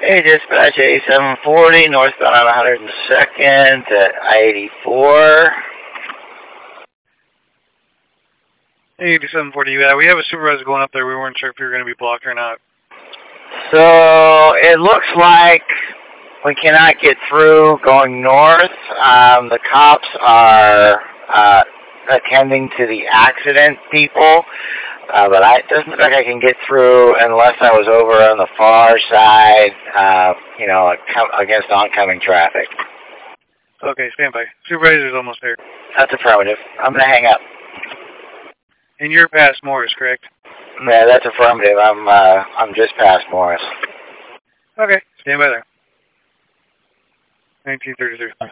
Hey, dispatch A740, northbound on 102nd at I-84. Hey, 740, yeah, we have a supervisor going up there. We weren't sure if you were going to be blocked or not. So, it looks like we cannot get through going north. The cops are attending to the accident people, but it doesn't look like I can get through unless I was over on the far side, against oncoming traffic. Okay, stand by. Supervisor's almost there. That's affirmative. I'm going to hang up. And you're past Morris, correct? Yeah, that's affirmative. I'm just past Morris. Okay, stand by there. 1933.